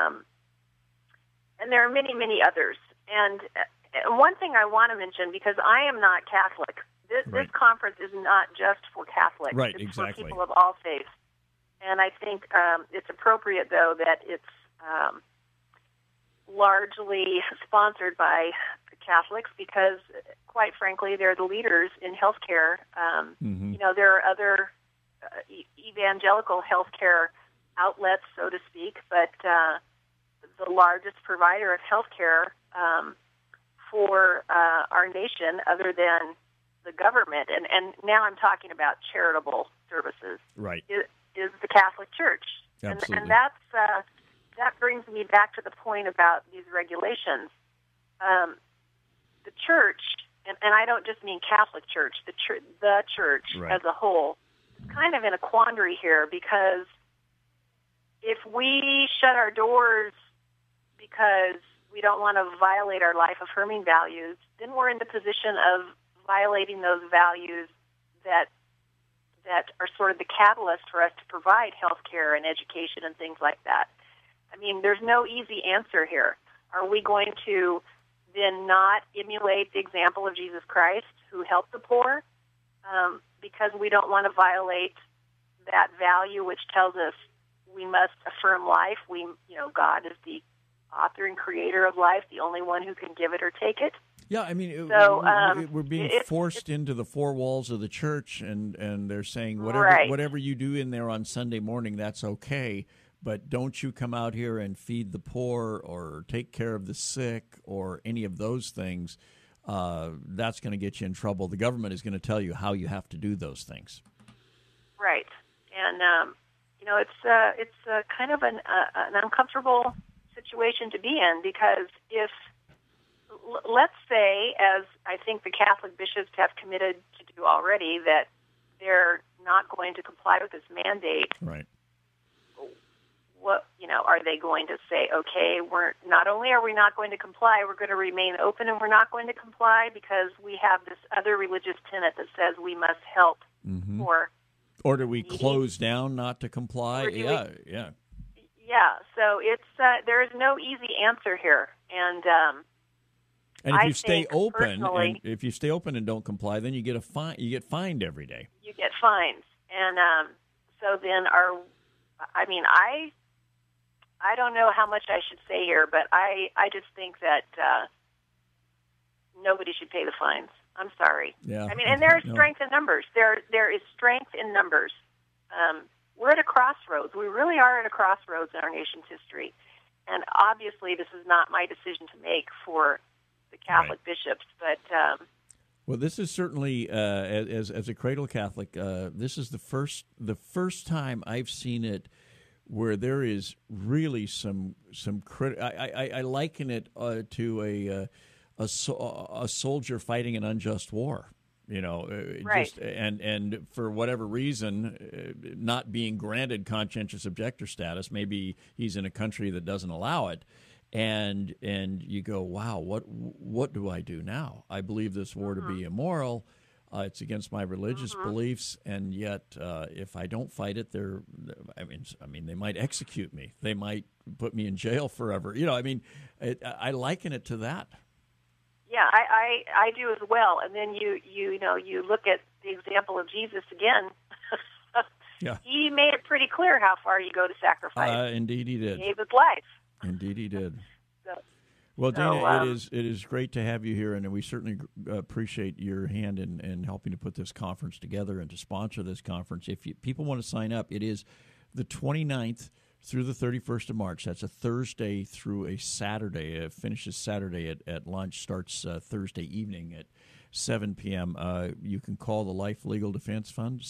And there are many, many others. And one thing I want to mention, because I am not Catholic, this conference is not just for Catholics. Right, it's exactly. for people of all faiths. And I think it's appropriate, though, that it's largely sponsored by Catholics because, quite frankly, they're the leaders in healthcare. There are other evangelical healthcare outlets, so to speak, but the largest provider of health care for our nation other than the government. And now I'm talking about charitable services. Right. Is the Catholic Church. Absolutely. And that brings me back to the point about these regulations. The church, and I don't just mean Catholic Church, the church right. as a whole, is kind of in a quandary here, because if we shut our doors because we don't want to violate our life-affirming values, then we're in the position of violating those values that are sort of the catalyst for us to provide health care and education and things like that. I mean, there's no easy answer here. Are we going to then not emulate the example of Jesus Christ, who helped the poor, because we don't want to violate that value which tells us we must affirm life? God is the author and creator of life, the only one who can give it or take it. Yeah, I mean, we're being forced into the four walls of the church, and they're saying whatever you do in there on Sunday morning, that's okay, but don't you come out here and feed the poor or take care of the sick or any of those things. That's going to get you in trouble. The government is going to tell you how you have to do those things. Right, and it's kind of an uncomfortable situation to be in, because if, let's say, as I think the Catholic bishops have committed to do already, that they're not going to comply with this mandate. Right. What are they going to say? Okay, we're not only are we not going to comply, we're going to remain open, and we're not going to comply because we have this other religious tenet that says we must help poor. Or do we close down not to comply? Yeah. Yeah. So it's there is no easy answer here, and if you stay open, and don't comply, then you get a fine. You get fined every day. You get fines, and so then I don't know how much I should say here, but I just think that nobody should pay the fines. I'm sorry. Yeah. I mean, and there is strength in numbers. There is strength in numbers. We're at a crossroads. We really are at a crossroads in our nation's history, and obviously, this is not my decision to make for the Catholic bishops, but. Well, this is certainly, as a cradle Catholic, this is the first time I've seen it where there is really some I liken it to a soldier fighting an unjust war. Right. Just, and for whatever reason, not being granted conscientious objector status, maybe he's in a country that doesn't allow it. And you go, wow, what do I do now? I believe this war to be immoral. It's against my religious beliefs, and yet if I don't fight it, they might execute me. They might put me in jail forever. I liken it to that. Yeah, I do as well. And then you look at the example of Jesus again. Yeah. He made it pretty clear how far you go to sacrifice. Indeed, he did. He gave his life. Indeed, he did. Well, Dana, it is great to have you here, and we certainly appreciate your hand in helping to put this conference together and to sponsor this conference. If people want to sign up, it is the 29th through the 31st of March. That's a Thursday through a Saturday. It finishes Saturday at lunch, starts Thursday evening at 7 p.m. You can call the Life Legal Defense Fund,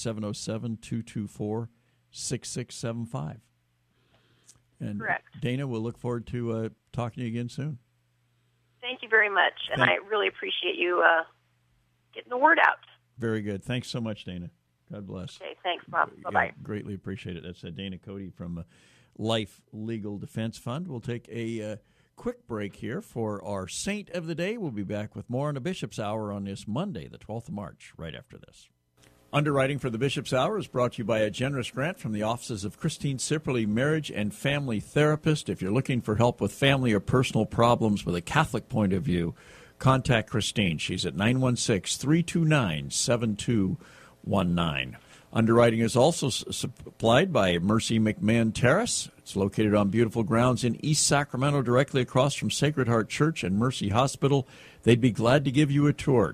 707-224-6675. And correct. Dana, we'll look forward to talking to you again soon. Thank you very much, and I really appreciate you getting the word out. Very good. Thanks so much, Dana. God bless. Okay, thanks, Bob. Bye-bye. Yeah, greatly appreciate it. That's Dana Cody from Life Legal Defense Fund. We'll take a quick break here for our Saint of the Day. We'll be back with more on the Bishop's Hour on this Monday, the 12th of March, right after this. Underwriting for the Bishop's Hour is brought to you by a generous grant from the offices of Christine Sipperly, marriage and family therapist. If you're looking for help with family or personal problems with a Catholic point of view, contact Christine. She's at 916-329-7219. Underwriting is also supplied by Mercy McMahon Terrace. It's located on beautiful grounds in East Sacramento, directly across from Sacred Heart Church and Mercy Hospital. They'd be glad to give you a tour.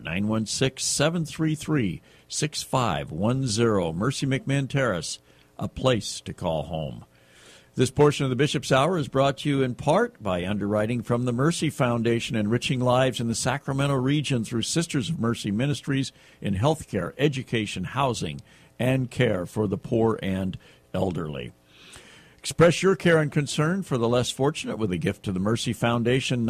916-733-6510. Mercy McMahon Terrace, a place to call home. This portion of the Bishop's Hour is brought to you in part by underwriting from the Mercy Foundation, enriching lives in the Sacramento region through Sisters of Mercy ministries in healthcare, education, housing, and care for the poor and elderly. Express your care and concern for the less fortunate with a gift to the Mercy Foundation,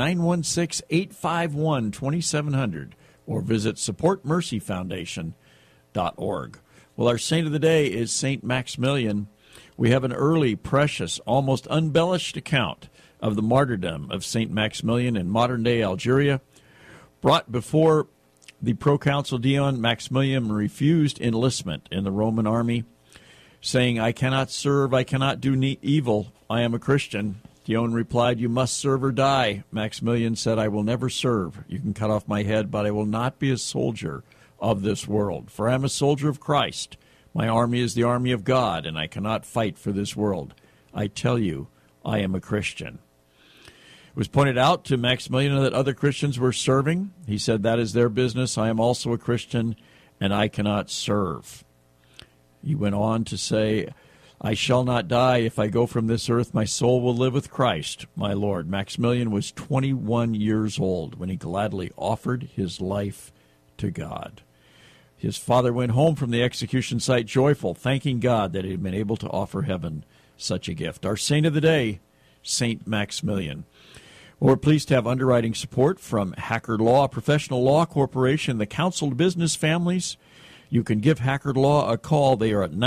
916-851-2700, or visit supportmercyfoundation.org. Well, our saint of the day is St. Maximilian. We have an early, precious, almost unembellished account of the martyrdom of St. Maximilian in modern-day Algeria. Brought before the proconsul Dion, Maximilian refused enlistment in the Roman army, saying, "I cannot serve, I cannot do evil, I am a Christian." Dion replied, "You must serve or die." Maximilian said, "I will never serve. You can cut off my head, but I will not be a soldier of this world, for I am a soldier of Christ. My army is the army of God, and I cannot fight for this world. I tell you, I am a Christian." It was pointed out to Maximilian that other Christians were serving. He said, "That is their business. I am also a Christian, and I cannot serve." He went on to say, "I shall not die. If I go from this earth, my soul will live with Christ, my Lord." Maximilian was 21 years old when he gladly offered his life to God. His father went home from the execution site joyful, thanking God that he had been able to offer heaven such a gift. Our saint of the day, St. Maximilian. Well, we're pleased to have underwriting support from Hackard Law, a professional law corporation, the Counsel to Business Families. You can give Hackard Law a call. They are at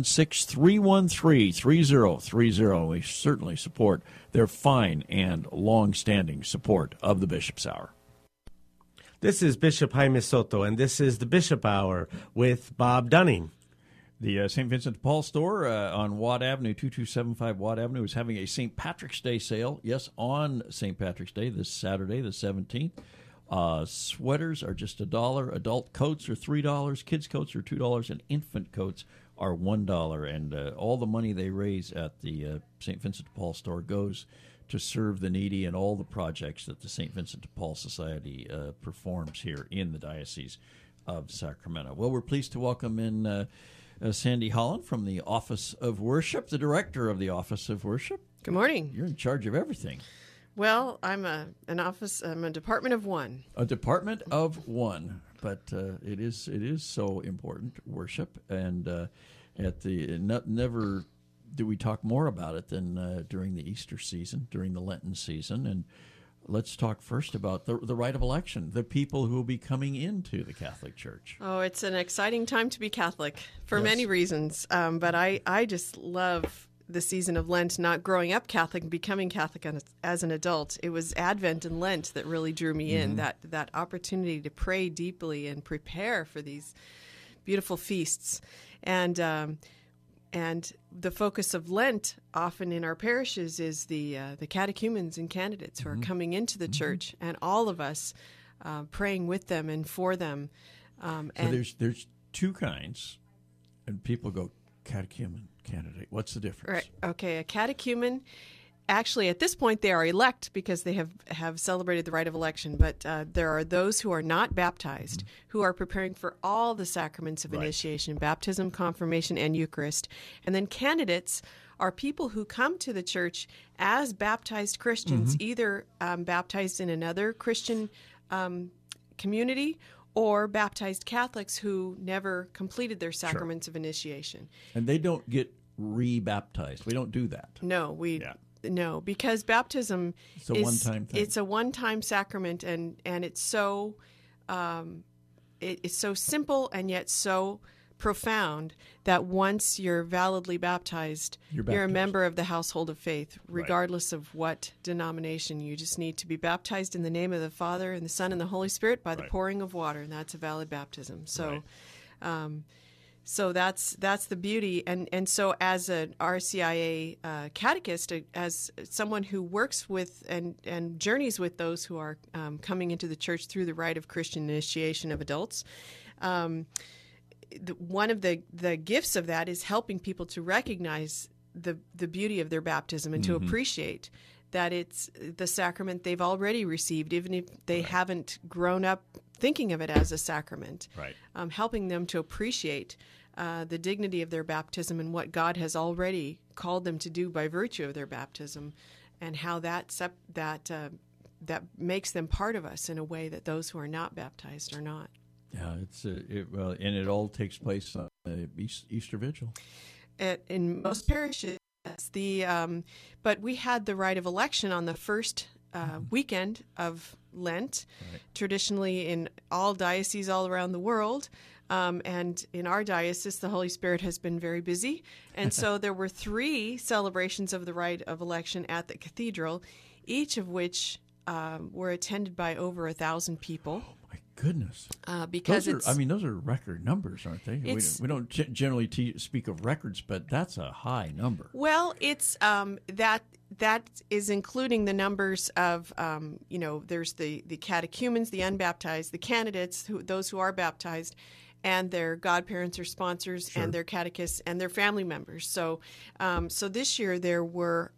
916-313-3030. We certainly support their fine and long-standing support of the Bishop's Hour. This is Bishop Jaime Soto, and this is the Bishop Hour with Bob Dunning. The St. Vincent de Paul store on Watt Avenue, 2275 Watt Avenue, is having a St. Patrick's Day sale. Yes, on St. Patrick's Day, this Saturday, the 17th. Sweaters are just $1. Adult coats are $3. Kids' coats are $2. And infant coats are $1. And all the money they raise at the St. Vincent de Paul store goes to serve the needy and all the projects that the St. Vincent de Paul Society performs here in the Diocese of Sacramento. Well, we're pleased to welcome in Sandy Holland from the Office of Worship, the director of the Office of Worship. Good morning. You're in charge of everything. Well, I'm a department of one. A department of one, but it is so important, worship, and never do we talk more about it than during the Easter season, during the Lenten season. And let's talk first about the rite of election, the people who will be coming into the Catholic Church. Oh, it's an exciting time to be Catholic for many reasons. But I just love the season of Lent, not growing up Catholic and becoming Catholic as an adult. It was Advent and Lent that really drew me in, that opportunity to pray deeply and prepare for these beautiful feasts. And the focus of Lent often in our parishes is the catechumens and candidates who are coming into the church, and all of us praying with them and for them. So there's two kinds, and people go, catechumen, candidate. What's the difference? Right. Okay. A catechumen, actually, at this point, they are elect because they have celebrated the rite of election. But there are those who are not baptized, who are preparing for all the sacraments of initiation, baptism, confirmation, and Eucharist. And then candidates are people who come to the church as baptized Christians, either baptized in another Christian community or baptized Catholics who never completed their sacraments of initiation. And they don't get re-baptized. We don't do that. No, No, because baptism is a one-time thing. It's a one-time sacrament, and it's so it's so simple and yet so profound that once you're validly baptized, you're a member of the household of faith, regardless of what denomination. You just need to be baptized in the name of the Father and the Son and the Holy Spirit by the pouring of water, and that's a valid baptism. So. So that's the beauty, and so as an RCIA catechist, as someone who works with and journeys with those who are coming into the church through the rite of Christian initiation of adults, one of the gifts of that is helping people to recognize the beauty of their baptism and to appreciate that it's the sacrament they've already received, even if they haven't grown up thinking of it as a sacrament. Helping them to appreciate the dignity of their baptism and what God has already called them to do by virtue of their baptism, and how that makes them part of us in a way that those who are not baptized are not. Yeah, and it all takes place on Easter Vigil. In most parishes, but we had the rite of election on the first weekend of Lent, traditionally in all dioceses all around the world. And in our diocese, the Holy Spirit has been very busy. And so there were 3 celebrations of the rite of election at the cathedral, each of which were attended by over 1,000 people. Oh, my goodness. Because those are record numbers, aren't they? We don't generally speak of records, but that's a high number. Well, it's that is including the numbers of, there's the catechumens, the unbaptized, the candidates, those who are baptized, and their godparents or sponsors, sure, and their catechists and their family members. So this year there were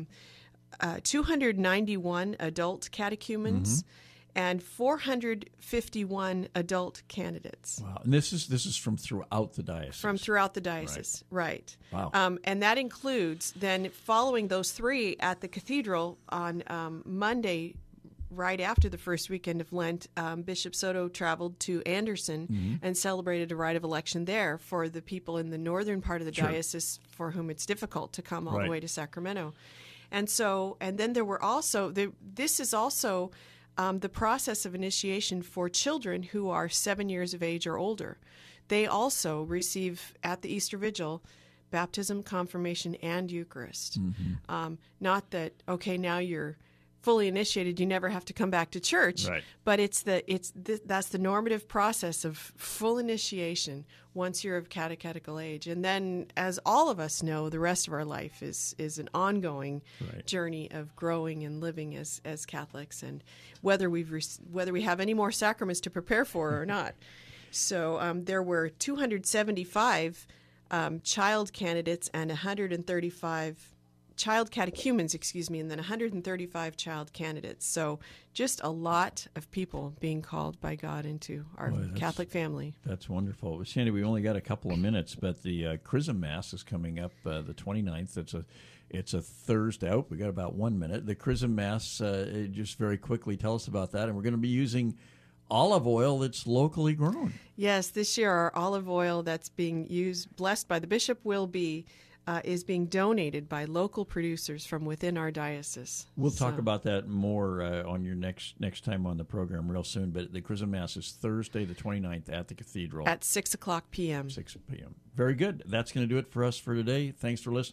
291 adult catechumens, and 451 adult candidates. Wow! And this is from throughout the diocese. From throughout the diocese, right? Wow! And that includes then following those 3 at the cathedral on Monday, right after the first weekend of Lent. Bishop Soto traveled to Anderson and celebrated a rite of election there for the people in the northern part of the diocese for whom it's difficult to come all the way to Sacramento. And then there were also this is also the process of initiation for children who are 7 years of age or older. They also receive at the Easter Vigil baptism, confirmation, and Eucharist. Not that, okay, now you're fully initiated, you never have to come back to church, but that's the normative process of full initiation once you're of catechetical age. And then, as all of us know, the rest of our life is an ongoing journey of growing and living as Catholics, and whether we have any more sacraments to prepare for or not. So there were 275 child candidates and 135 child catechumens, and then 135 child candidates. So just a lot of people being called by God into our Catholic family. That's wonderful. Well, Sandy, we only got a couple of minutes, but the Chrism Mass is coming up the 29th. It's a Thursday. Oh, we got about 1 minute. The Chrism Mass, just very quickly tell us about that. And we're going to be using olive oil that's locally grown. Yes, this year our olive oil that's being used, blessed by the bishop, is being donated by local producers from within our diocese. We'll talk about that more on your next time on the program real soon, but the Chrism Mass is Thursday the 29th at the Cathedral. At 6 o'clock p.m. 6 p.m. Very good. That's going to do it for us for today. Thanks for listening.